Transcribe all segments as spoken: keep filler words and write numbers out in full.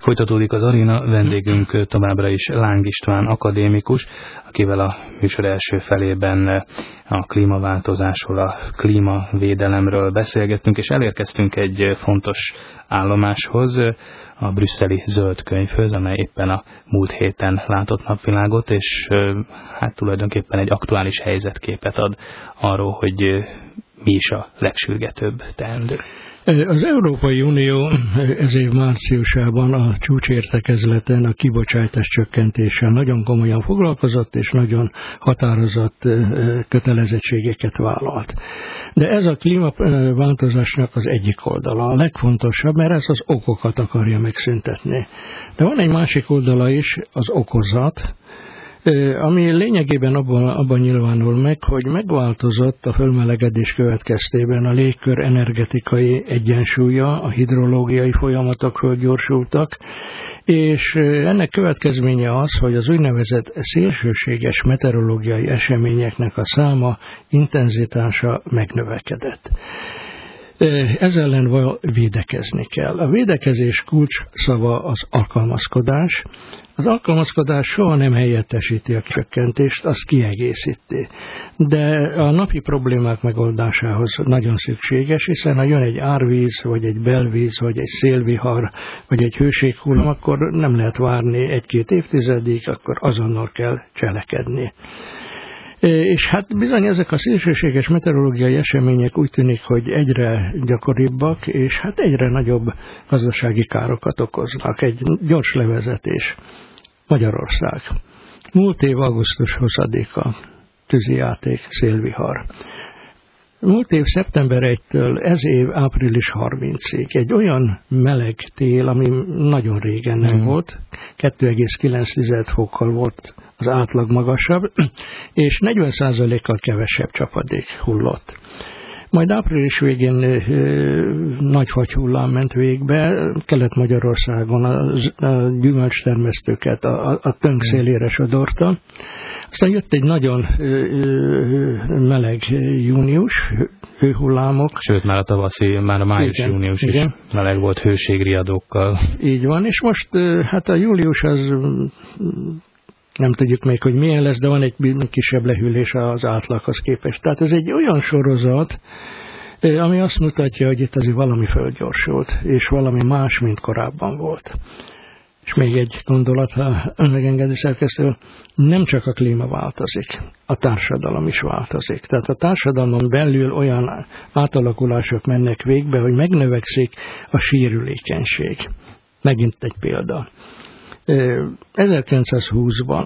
Folytatódik az aréna, vendégünk továbbra is Láng István akadémikus, akivel a műsor első felében a klímaváltozásról, a klímavédelemről beszélgettünk, és elérkeztünk egy fontos állomáshoz, a brüsszeli zöld könyvhöz, amely éppen a múlt héten látott napvilágot, és hát tulajdonképpen egy aktuális helyzetképet ad arról, hogy mi is a legsürgetőbb teendő. Az Európai Unió ez év márciusában a csúcsértekezleten a kibocsátás csökkentéssel nagyon komolyan foglalkozott, és nagyon határozott kötelezettségeket vállalt. De ez a klímaváltozásnak az egyik oldala, a legfontosabb, mert ez az okokat akarja megszüntetni. De van egy másik oldala is, az okozat, ami lényegében abban, abban nyilvánul meg, hogy megváltozott a fölmelegedés következtében a légkör energetikai egyensúlya, a hidrológiai folyamatok fölgyorsultak, és ennek következménye az, hogy az úgynevezett szélsőséges meteorológiai eseményeknek a száma, intenzitása megnövekedett. Ez ellen védekezni kell. A védekezés kulcs szava az alkalmazkodás. Az alkalmazkodás soha nem helyettesíti a csökkentést, azt kiegészíti. De a napi problémák megoldásához nagyon szükséges, hiszen ha jön egy árvíz, vagy egy belvíz, vagy egy szélvihar, vagy egy hőséghullám, akkor nem lehet várni egy-két évtizedig, akkor azonnal kell cselekedni. És hát bizony ezek a szélsőséges meteorológiai események úgy tűnik, hogy egyre gyakoribbak, és hát egyre nagyobb gazdasági károkat okoznak. Egy gyors levezetés. Magyarország. Múlt év augusztus huszadika. Tűzijáték, szélvihar. Múlt év szeptember elsejétől ez év április harmincadikáig egy olyan meleg tél, ami nagyon régen nem mm. volt, kettő egész kilenc fokkal volt az átlag magasabb, és negyven százalékkal kevesebb csapadék hullott. Majd április végén e, nagy fagyhullám ment végbe, Kelet-Magyarországon a, a gyümölcstermesztőket a, a, a tönk szélére sodorta. Aztán jött egy nagyon ö, ö, meleg június, hőhullámok. Sőt, már a tavaszi, már a május-június is igen. Meleg volt hőségriadókkal. Így van, és most hát a július az nem tudjuk még, hogy milyen lesz, de van egy kisebb lehűlés az átlaghoz képest. Tehát ez egy olyan sorozat, ami azt mutatja, hogy itt azért valami fölgyorsult, és valami más, mint korábban volt. És még egy gondolat, ha megengedi szerkesztő, nem csak a klíma változik, a társadalom is változik. Tehát a társadalmon belül olyan átalakulások mennek végbe, hogy megnövekszik a sérülékenység. Megint egy példa. ezerkilencszázhúszban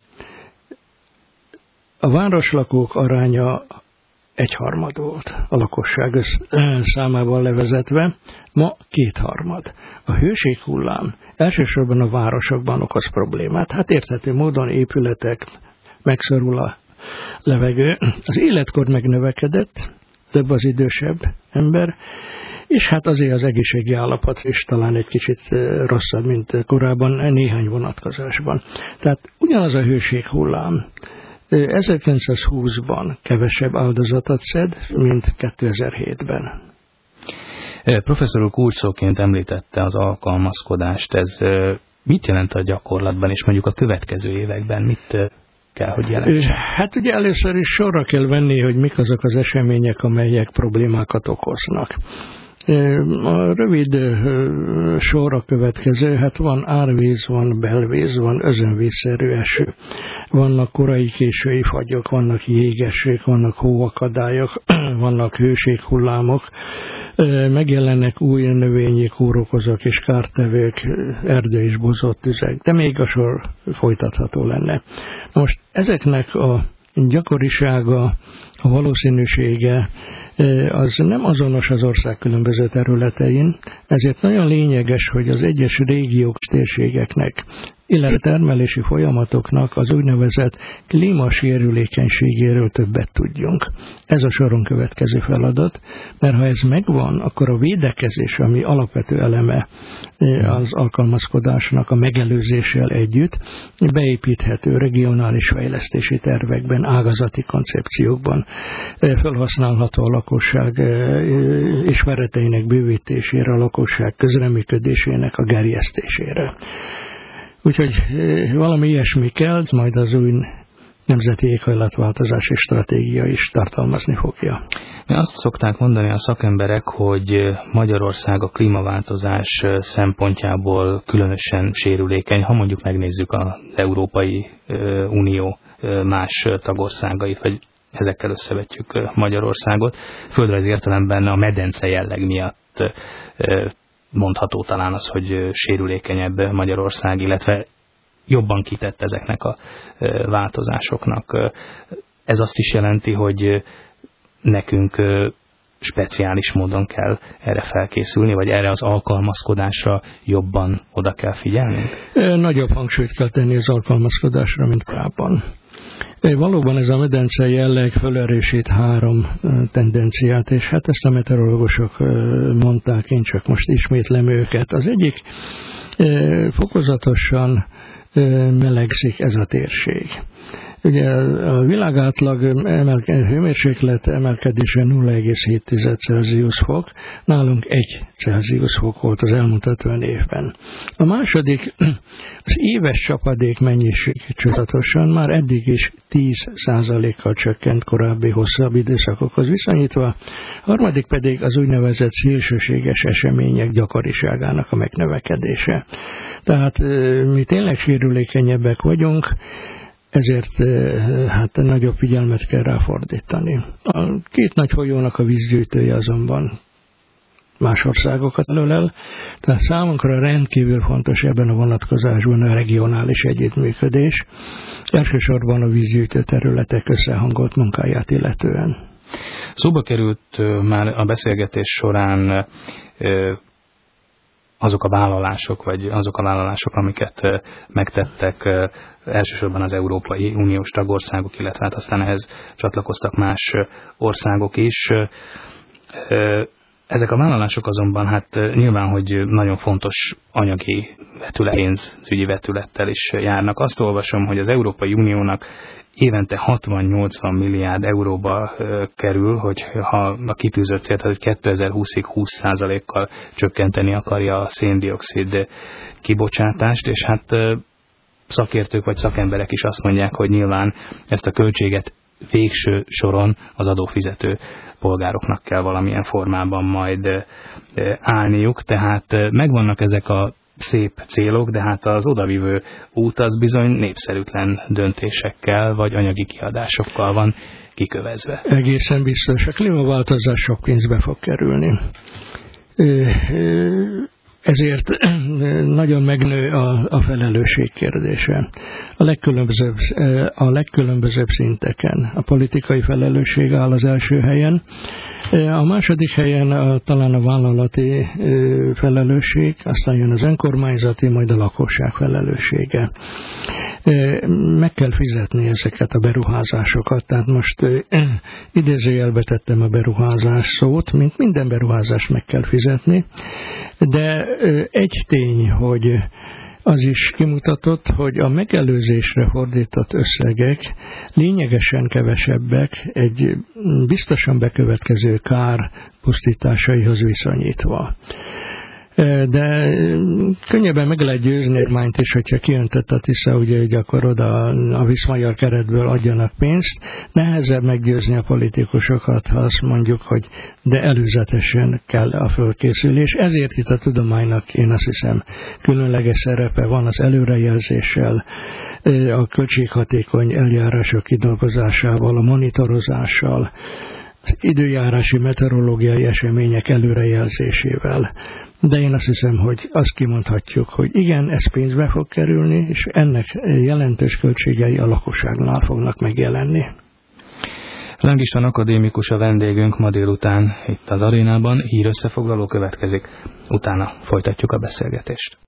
a városlakók aránya egyharmad volt a lakosság számával levezetve, ma kétharmad. A hőséghullám elsősorban a városokban okoz problémát. Hát érthető módon épületek, megszorul a levegő. Az életkor megnövekedett, több az idősebb ember, és hát azért az egészségi állapot is talán egy kicsit rosszabb, mint korábban néhány vonatkozásban. Tehát ugyanaz a hőséghullám ezerkilencszázhúszban kevesebb áldozatot szed, mint kétezer-hétben. Professzor úr kulcsszóként említette az alkalmazkodást. Ez mit jelent a gyakorlatban, és mondjuk a következő években mit kell, hogy jelentsen? Hát ugye először is sorra kell venni, hogy mik azok az események, amelyek problémákat okoznak. A rövid sor a következő, hát van árvíz, van belvíz, van özönvízszerű eső, vannak korai késői fagyok, vannak jégességek, vannak hóakadályok, vannak hőséghullámok, megjelennek új növényi kórokozók és kártevők, erdő és bozott tüzek, de még a sor folytatható lenne. Most ezeknek a gyakorisága, a valószínűsége az nem azonos az ország különböző területein, ezért nagyon lényeges, hogy az egyes régiók, térségeknek, illetve termelési folyamatoknak az úgynevezett klímasérülékenységéről többet tudjunk. Ez a soron következő feladat, mert ha ez megvan, akkor a védekezés, ami alapvető eleme az alkalmazkodásnak a megelőzéssel együtt, beépíthető regionális fejlesztési tervekben, ágazati koncepciókban, felhasználható a lakosság ismereteinek bővítésére, a lakosság közreműködésének a gerjesztésére. Úgyhogy valami ilyesmi kell, majd az új nemzeti éghajlatváltozási stratégia is tartalmazni fogja. Azt szokták mondani a szakemberek, hogy Magyarország a klímaváltozás szempontjából különösen sérülékeny, ha mondjuk megnézzük az Európai Unió más tagországait, vagy ezekkel összevetjük Magyarországot. Földrajzi értelemben a medence jelleg miatt mondható talán az, hogy sérülékenyebb Magyarország, illetve jobban kitett ezeknek a változásoknak. Ez azt is jelenti, hogy nekünk speciális módon kell erre felkészülni, vagy erre az alkalmazkodásra jobban oda kell figyelni? Nagyobb hangsúlyt kell tenni az alkalmazkodásra, mint korábban. Valóban ez a medence jelleg felerősít három tendenciát, és hát ezt a meteorológusok mondták, én csak most ismétlem őket. Az egyik, fokozatosan melegszik ez a térség. Ugye a világátlag emelke, hőmérséklet emelkedése nulla egész hét Celsius fok, nálunk egy Celsius fok volt az elmúlt ötven évben. A második, az éves csapadék mennyiség csodatosan már eddig is tíz százalékkal csökkent korábbi hosszabb időszakokhoz viszonyítva. A harmadik pedig az úgynevezett szélsőséges események gyakoriságának a megnövekedése. Tehát mi tényleg sérülékenyebbek vagyunk, ezért hát nagyobb figyelmet kell ráfordítani. A két nagy folyónak a vízgyűjtője azonban más országokat ölel, tehát számunkra rendkívül fontos ebben a vonatkozásban a regionális együttműködés, elsősorban a vízgyűjtő területek összehangolt munkáját illetően. Szóba került már a beszélgetés során azok a vállalások, vagy azok a vállalások, amiket megtettek elsősorban az Európai Uniós tagországok, illetve hát aztán ehhez csatlakoztak más országok is. Ezek a vállalások azonban hát nyilván, hogy nagyon fontos anyagi vetület, pénzügyi vetülettel is járnak. Azt olvasom, hogy az Európai Uniónak évente hatvan-nyolcvan milliárd euróba kerül, hogy ha a kitűzött célt, hogy kétezer-húszig húsz százalékkal csökkenteni akarja a szén-dioxid kibocsátást, és hát szakértők vagy szakemberek is azt mondják, hogy nyilván ezt a költséget végső soron az adófizető polgároknak kell valamilyen formában majd állniuk, tehát megvannak ezek a szép célok, de hát az odavívő út az bizony népszerűtlen döntésekkel vagy anyagi kiadásokkal van kikövezve. Egészen biztos, a klímaváltozás sok pénzbe fog kerülni. Ezért nagyon megnő a, a felelősség kérdése. A legkülönbözőbb, a legkülönbözőbb szinteken. A politikai felelősség áll az első helyen. A második helyen a, talán a vállalati felelősség, aztán jön az önkormányzati, majd a lakosság felelőssége. Meg kell fizetni ezeket a beruházásokat, tehát most idézőjelbe tettem a beruházás szót, mint minden beruházást meg kell fizetni, de egy tény, hogy az is kimutatott, hogy a megelőzésre fordított összegek lényegesen kevesebbek egy biztosan bekövetkező kár pusztításaihoz viszonyítva. De könnyebben meg lehet győzni érmányt is, hogyha kiöntött a Tisza, ugye, hogy akkor oda a Viszmajor keretből adjanak pénzt. Nehezebb meggyőzni a politikusokat, ha azt mondjuk, hogy de előzetesen kell a fölkészülés. Ezért itt a tudománynak, én azt hiszem, különleges szerepe van az előrejelzéssel, a költséghatékony eljárások kidolgozásával, a monitorozással, az időjárási meteorológiai események előrejelzésével. De én azt hiszem, hogy azt kimondhatjuk, hogy igen, ez pénzbe fog kerülni, és ennek jelentős költségei a lakosságnál fognak megjelenni. Láng István akadémikus a vendégünk ma délután itt az arénában, hírösszefoglaló következik, utána folytatjuk a beszélgetést.